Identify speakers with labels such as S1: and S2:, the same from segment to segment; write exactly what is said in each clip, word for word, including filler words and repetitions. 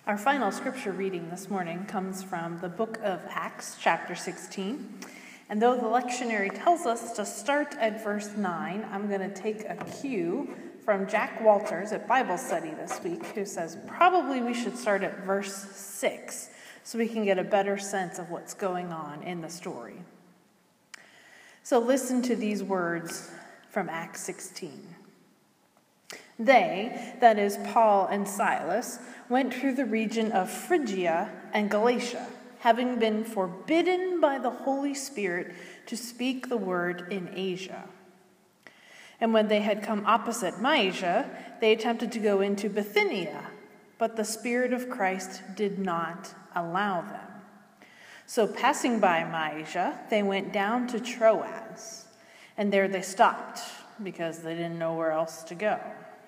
S1: Our final scripture reading this morning comes from the book of Acts, chapter sixteen. And though the lectionary tells us to start at verse nine, I'm going to take a cue from Jack Walters at Bible Study this week, who says probably we should start at verse six so we can get a better sense of what's going on in the story. So listen to these words from Acts sixteen. They, that is Paul and Silas, went through the region of Phrygia and Galatia, having been forbidden by the Holy Spirit to speak the word in Asia. And when they had come opposite Mysia, they attempted to go into Bithynia, but the Spirit of Christ did not allow them. So passing by Mysia, they went down to Troas, and there they stopped, because they didn't know where else to go.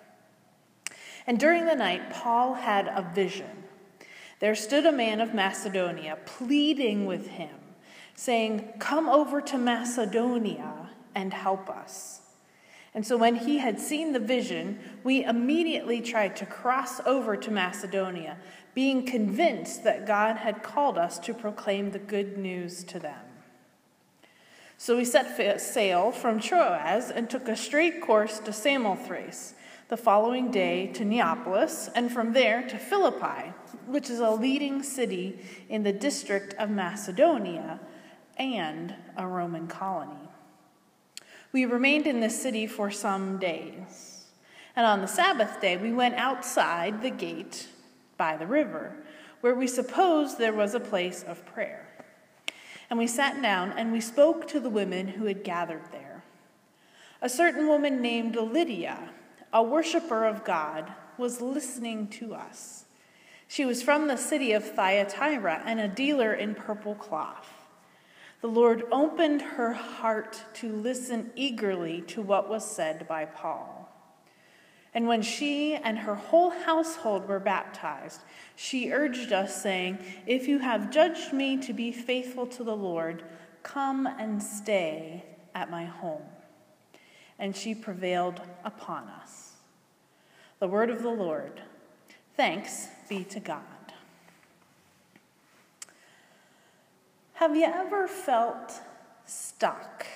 S1: And during the night, Paul had a vision. There stood a man of Macedonia pleading with him, saying, "Come over to Macedonia and help us." And so when he had seen the vision, we immediately tried to cross over to Macedonia, being convinced that God had called us to proclaim the good news to them. So we set sail from Troas and took a straight course to Samothrace, the following day to Neapolis, and from there to Philippi, which is a leading city in the district of Macedonia and a Roman colony. We remained in this city for some days, and on the Sabbath day we went outside the gate by the river, where we supposed there was a place of prayer. And we sat down and we spoke to the women who had gathered there. A certain woman named Lydia, a worshiper of God, was listening to us. She was from the city of Thyatira and a dealer in purple cloth. The Lord opened her heart to listen eagerly to what was said by Paul. And when she and her whole household were baptized, she urged us, saying, "If you have judged me to be faithful to the Lord, come and stay at my home." And she prevailed upon us. The word of the Lord. Thanks be to God. Have you ever felt stuck?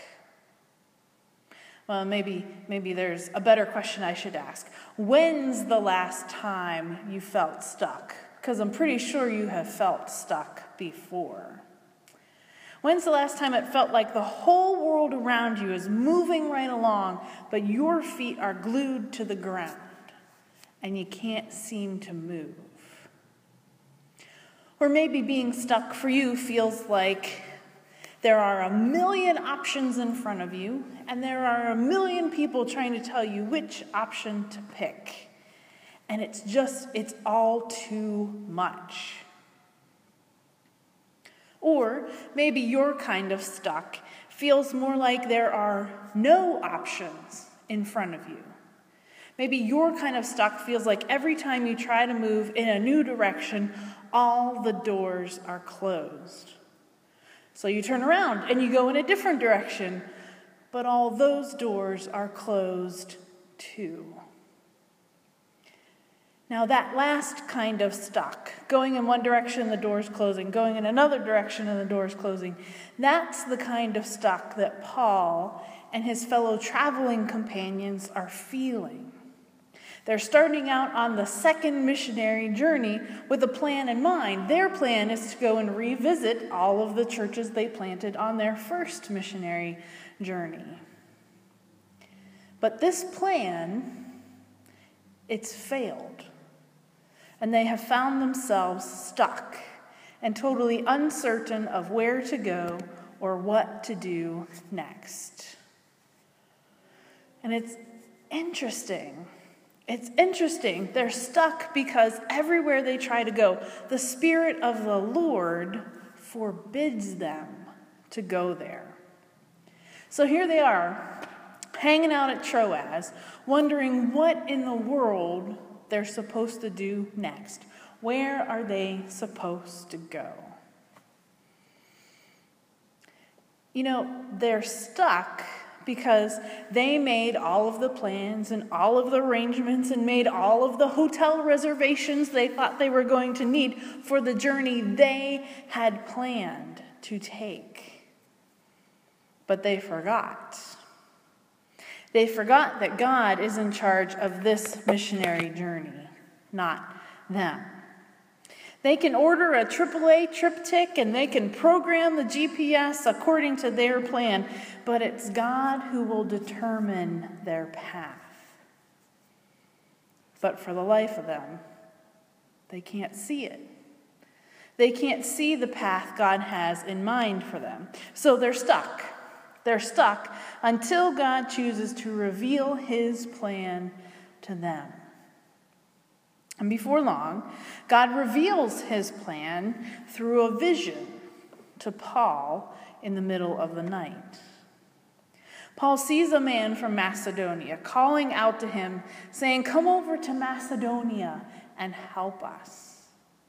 S1: Well, maybe, maybe there's a better question I should ask. When's the last time you felt stuck? Because I'm pretty sure you have felt stuck before. When's the last time it felt like the whole world around you is moving right along, but your feet are glued to the ground and you can't seem to move? Or maybe being stuck for you feels like there are a million options in front of you, and there are a million people trying to tell you which option to pick. And it's just, it's all too much. Or maybe your kind of stuck feels more like there are no options in front of you. Maybe your kind of stuck feels like every time you try to move in a new direction, all the doors are closed. So you turn around and you go in a different direction, but all those doors are closed too. Now that last kind of stuck, going in one direction, the door's closing, going in another direction and the door's closing, that's the kind of stuck that Paul and his fellow traveling companions are feeling. They're starting out on the second missionary journey with a plan in mind. Their plan is to go and revisit all of the churches they planted on their first missionary journey. But this plan, it's failed. And they have found themselves stuck and totally uncertain of where to go or what to do next. And it's interesting. It's interesting. They're stuck because everywhere they try to go, the Spirit of the Lord forbids them to go there. So here they are, hanging out at Troas, wondering what in the world they're supposed to do next. Where are they supposed to go? You know, they're stuck because they made all of the plans and all of the arrangements and made all of the hotel reservations they thought they were going to need for the journey they had planned to take. But they forgot. They forgot that God is in charge of this missionary journey, not them. They can order a triple A triptych and they can program the G P S according to their plan, but it's God who will determine their path. But for the life of them, they can't see it. They can't see the path God has in mind for them. So they're stuck. They're stuck until God chooses to reveal his plan to them. And before long, God reveals his plan through a vision to Paul in the middle of the night. Paul sees a man from Macedonia calling out to him, saying, "Come over to Macedonia and help us."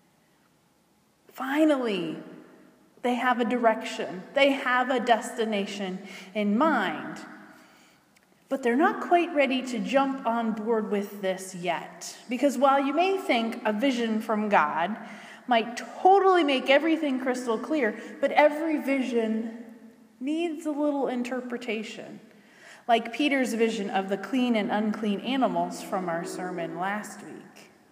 S1: Finally, they have a direction. They have a destination in mind. But they're not quite ready to jump on board with this yet. Because while you may think a vision from God might totally make everything crystal clear, but every vision needs a little interpretation. Like Peter's vision of the clean and unclean animals from our sermon last week.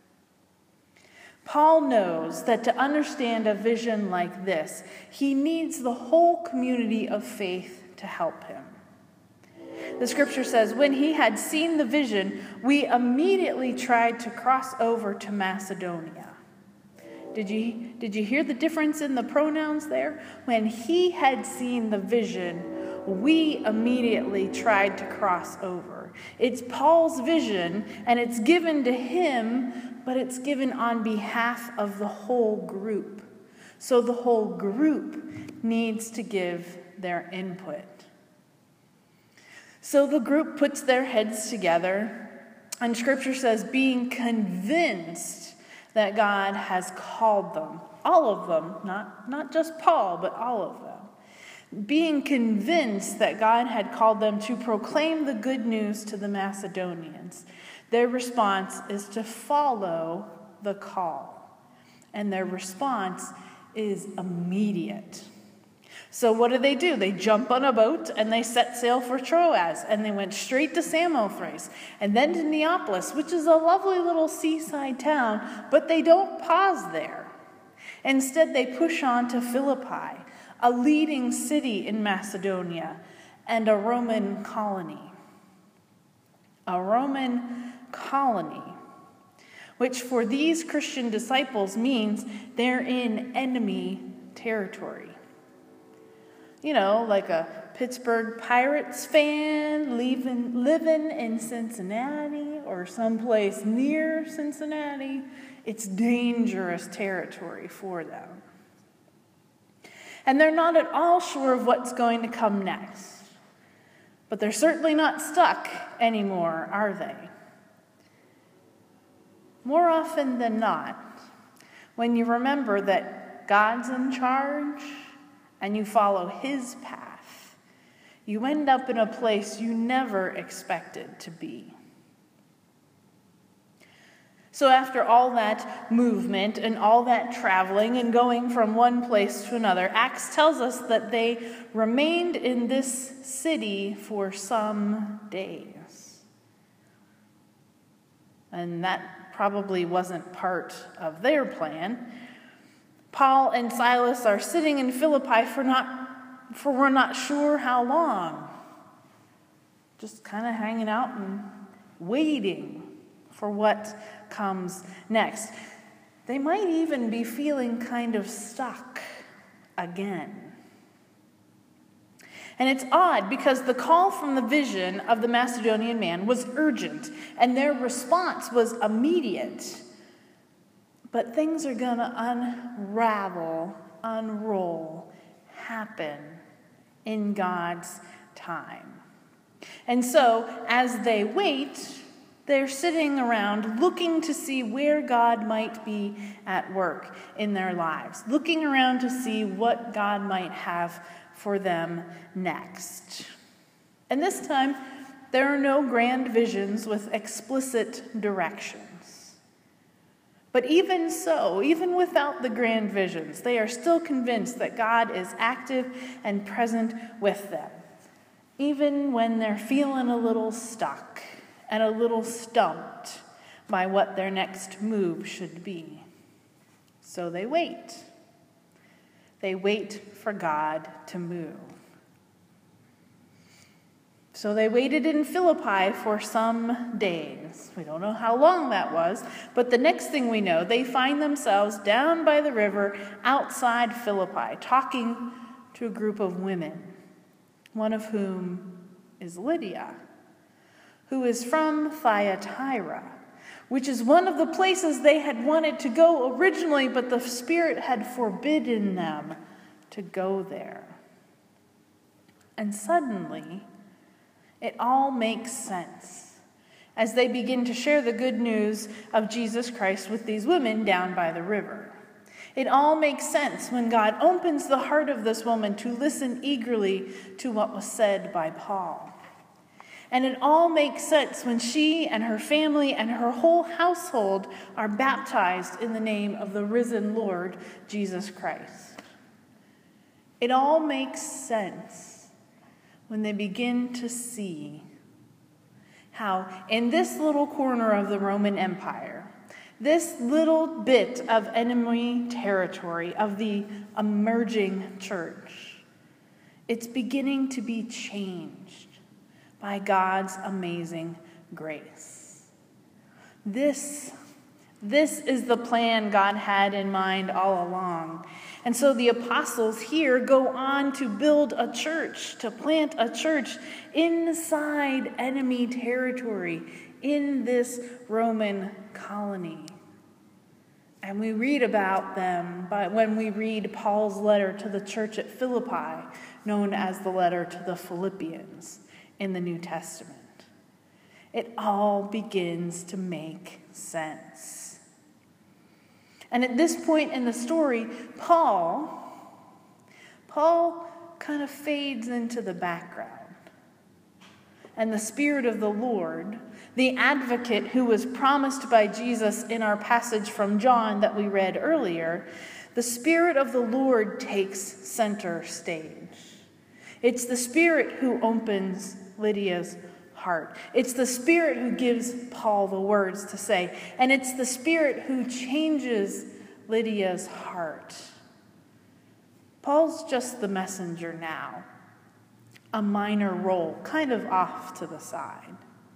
S1: Paul knows that to understand a vision like this, he needs the whole community of faith to help him. The scripture says, when he had seen the vision, we immediately tried to cross over to Macedonia. Did you, did you hear the difference in the pronouns there? When he had seen the vision, we immediately tried to cross over. It's Paul's vision, and it's given to him, but it's given on behalf of the whole group. So the whole group needs to give their input. So the group puts their heads together, and Scripture says, being convinced that God has called them, all of them, not, not just Paul, but all of them, being convinced that God had called them to proclaim the good news to the Macedonians, their response is to follow the call, and their response is immediate. So what do they do? They jump on a boat and they set sail for Troas, and they went straight to Samothrace and then to Neapolis, which is a lovely little seaside town, but they don't pause there. Instead, they push on to Philippi, a leading city in Macedonia and a Roman colony. A Roman colony, which for these Christian disciples means they're in enemy territory. You know, like a Pittsburgh Pirates fan living, living in Cincinnati or someplace near Cincinnati. It's dangerous territory for them. And they're not at all sure of what's going to come next. But they're certainly not stuck anymore, are they? More often than not, when you remember that God's in charge and you follow his path, you end up in a place you never expected to be. So after all that movement and all that traveling and going from one place to another, Acts tells us that they remained in this city for some days. And that probably wasn't part of their plan. Paul and Silas are sitting in Philippi for not, for we're not sure how long. Just kind of hanging out and waiting for what comes next. They might even be feeling kind of stuck again. And it's odd because the call from the vision of the Macedonian man was urgent, and their response was immediate. But things are going to unravel, unroll, happen in God's time. And so, as they wait, they're sitting around looking to see where God might be at work in their lives, looking around to see what God might have for them next. And this time, there are no grand visions with explicit directions. But even so, even without the grand visions, they are still convinced that God is active and present with them, even when they're feeling a little stuck and a little stumped by what their next move should be. So they wait. They wait for God to move. So they waited in Philippi for some days. We don't know how long that was, but the next thing we know, they find themselves down by the river outside Philippi, talking to a group of women, one of whom is Lydia, who is from Thyatira, which is one of the places they had wanted to go originally, but the Spirit had forbidden them to go there. And suddenly, it all makes sense as they begin to share the good news of Jesus Christ with these women down by the river. It all makes sense when God opens the heart of this woman to listen eagerly to what was said by Paul. And it all makes sense when she and her family and her whole household are baptized in the name of the risen Lord Jesus Christ. It all makes sense when they begin to see how in this little corner of the Roman Empire, this little bit of enemy territory of the emerging church, it's beginning to be changed by God's amazing grace. This, this is the plan God had in mind all along. And so the apostles here go on to build a church, to plant a church inside enemy territory in this Roman colony. And we read about them but when we read Paul's letter to the church at Philippi, known as the letter to the Philippians in the New Testament. It all begins to make sense. And at this point in the story, Paul, Paul kind of fades into the background. And the Spirit of the Lord, the advocate who was promised by Jesus in our passage from John that we read earlier, the Spirit of the Lord takes center stage. It's the Spirit who opens Lydia's heart. It's the Spirit who gives Paul the words to say. And it's the Spirit who changes Lydia's heart. Paul's just the messenger now. A minor role, kind of off to the side.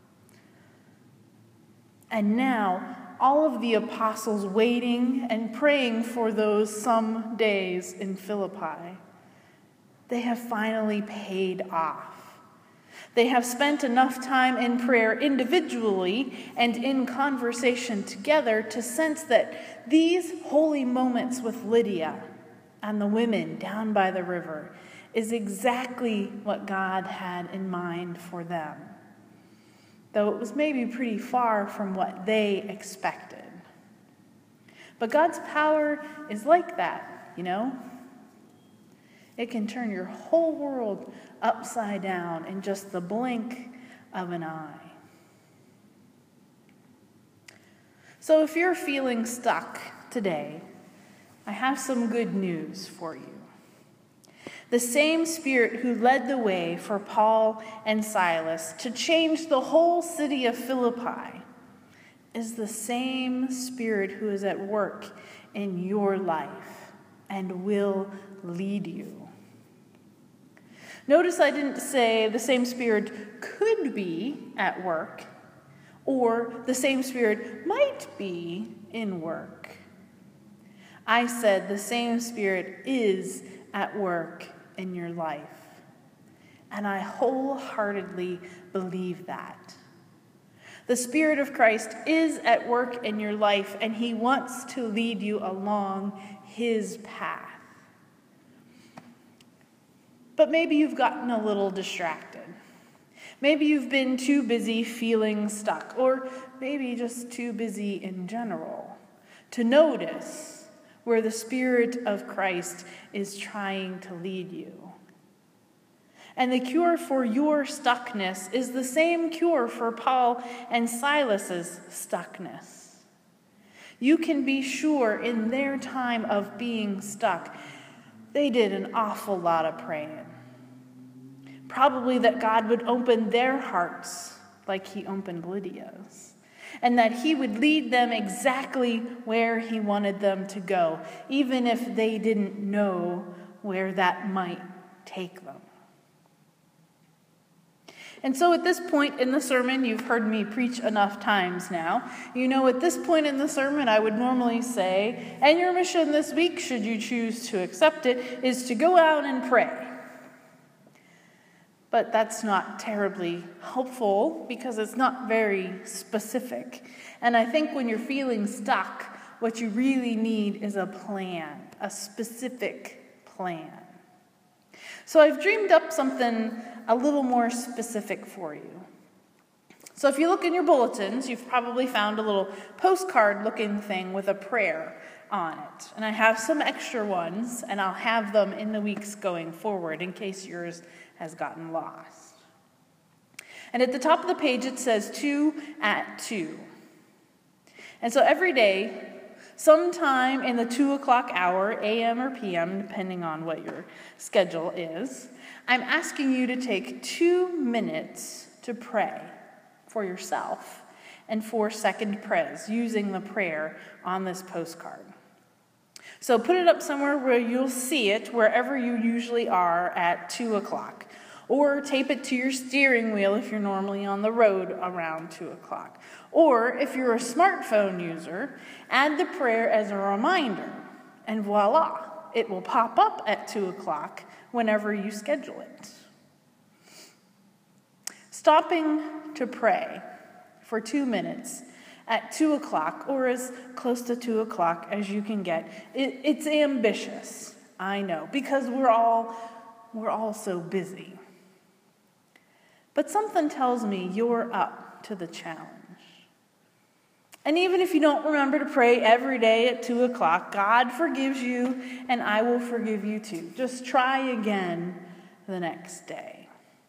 S1: And now, all of the apostles waiting and praying for those some days in Philippi, they have finally paid off. They have spent enough time in prayer individually and in conversation together to sense that these holy moments with Lydia and the women down by the river is exactly what God had in mind for them, though it was maybe pretty far from what they expected. But God's power is like that, you know? It can turn your whole world upside down in just the blink of an eye. So if you're feeling stuck today, I have some good news for you. The same Spirit who led the way for Paul and Silas to change the whole city of Philippi is the same Spirit who is at work in your life and will lead you. Notice I didn't say the same Spirit could be at work or the same Spirit might be in work. I said the same Spirit is at work in your life. And I wholeheartedly believe that. The Spirit of Christ is at work in your life, and he wants to lead you along his path. But maybe you've gotten a little distracted. Maybe you've been too busy feeling stuck, or maybe just too busy in general to notice where the Spirit of Christ is trying to lead you. And the cure for your stuckness is the same cure for Paul and Silas's stuckness. You can be sure in their time of being stuck, they did an awful lot of praying. Probably that God would open their hearts like he opened Lydia's, and that he would lead them exactly where he wanted them to go, even if they didn't know where that might take them. And so at this point in the sermon, you've heard me preach enough times now. You know, at this point in the sermon, I would normally say, and your mission this week, should you choose to accept it, is to go out and pray. But that's not terribly helpful because it's not very specific. And I think when you're feeling stuck, what you really need is a plan, a specific plan. So I've dreamed up something a little more specific for you. So if you look in your bulletins, you've probably found a little postcard-looking thing with a prayer on it. And I have some extra ones, and I'll have them in the weeks going forward in case yours has gotten lost. And at the top of the page, it says two at two. And so every day, sometime in the two o'clock hour, A M or P M, depending on what your schedule is, I'm asking you to take two minutes to pray for yourself and for second prayers using the prayer on this postcard. So put it up somewhere where you'll see it, wherever you usually are at two o'clock. Or tape it to your steering wheel if you're normally on the road around two o'clock. Or if you're a smartphone user, add the prayer as a reminder. And voila, it will pop up at two o'clock whenever you schedule it. Stopping to pray for two minutes at two o'clock, or as close to two o'clock as you can get. It, it's ambitious, I know, because we're all, we're all so busy. But something tells me you're up to the challenge. And even if you don't remember to pray every day at two o'clock, God forgives you, and I will forgive you too. Just try again the next day.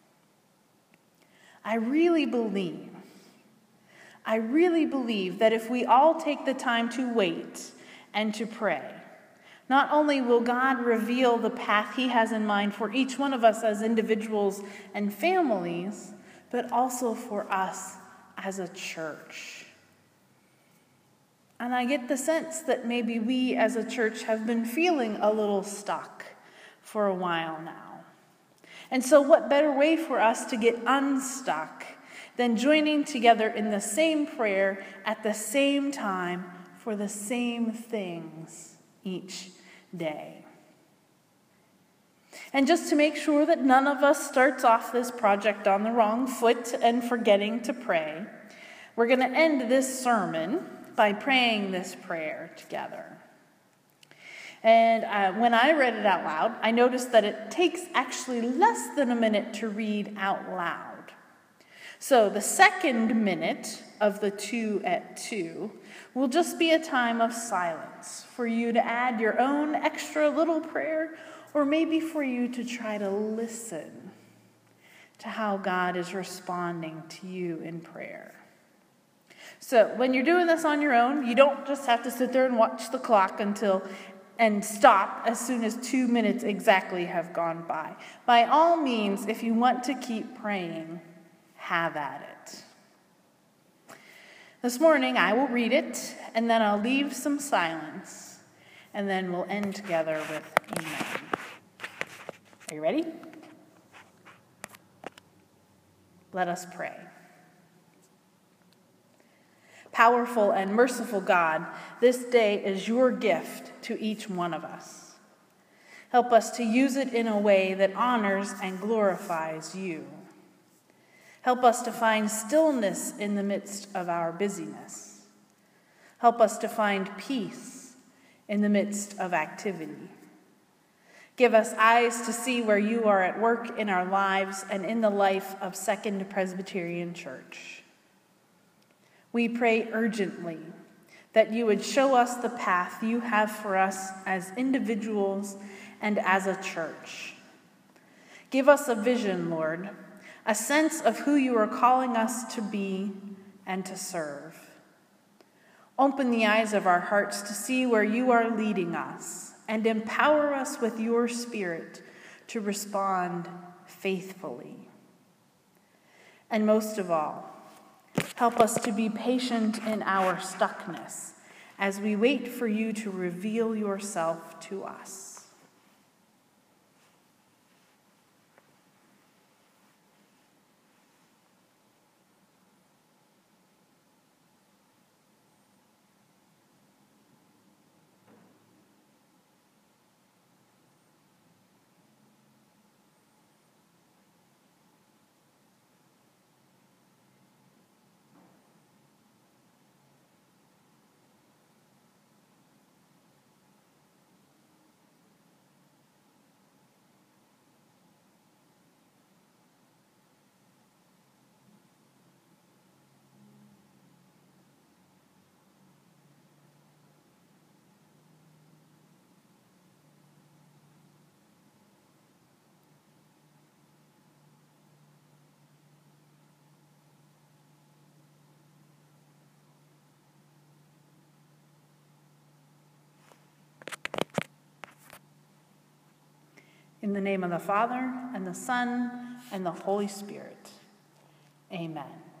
S1: I really believe, I really believe that if we all take the time to wait and to pray, not only will God reveal the path he has in mind for each one of us as individuals and families, but also for us as a church. And I get the sense that maybe we as a church have been feeling a little stuck for a while now. And so what better way for us to get unstuck than joining together in the same prayer at the same time for the same things each day. And just to make sure that none of us starts off this project on the wrong foot and forgetting to pray, we're going to end this sermon by praying this prayer together. And uh, when I read it out loud, I noticed that it takes actually less than a minute to read out loud. So the second minute of the two at two will just be a time of silence for you to add your own extra little prayer, or maybe for you to try to listen to how God is responding to you in prayer. So when you're doing this on your own, you don't just have to sit there and watch the clock until and stop as soon as two minutes exactly have gone by. By all means, if you want to keep praying, have at it. This morning, I will read it, and then I'll leave some silence, and then we'll end together with amen. Are you ready? Let us pray. Powerful and merciful God, this day is your gift to each one of us. Help us to use it in a way that honors and glorifies you. Help us to find stillness in the midst of our busyness. Help us to find peace in the midst of activity. Give us eyes to see where you are at work in our lives and in the life of Second Presbyterian Church. We pray urgently that you would show us the path you have for us as individuals and as a church. Give us a vision, Lord, a sense of who you are calling us to be and to serve. Open the eyes of our hearts to see where you are leading us, and empower us with your Spirit to respond faithfully. And most of all, help us to be patient in our stuckness as we wait for you to reveal yourself to us. In the name of the Father, and the Son, and the Holy Spirit. Amen.